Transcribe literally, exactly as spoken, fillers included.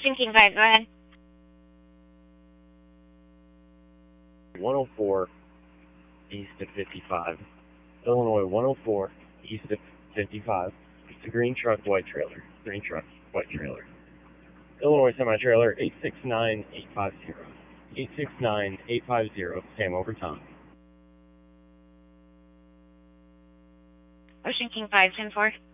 Ocean King five, go ahead. one oh four east of fifty-five. Illinois one oh four east of fifty-five. It's a green truck, white trailer. Green truck, white trailer. Illinois semi-trailer eight six nine eight five zero. eight six nine eight five zero. Sam over Tom. Ocean King five, ten four.